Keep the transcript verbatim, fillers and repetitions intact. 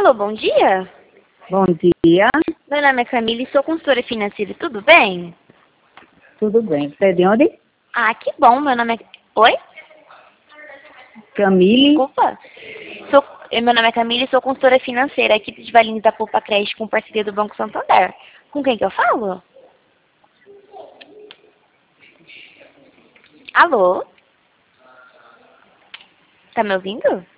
Alô, bom dia. Bom dia, Meu nome é Camila e sou consultora financeira, tudo bem? tudo bem? Você é de onde? Ah, que bom, meu nome é... Oi? Camille. Desculpa. Sou... Meu nome é Camila e sou consultora financeira aqui de Valinhos da Poupa Crédito com parceria do Banco Santander. Com quem que eu falo? Alô? Tá me ouvindo?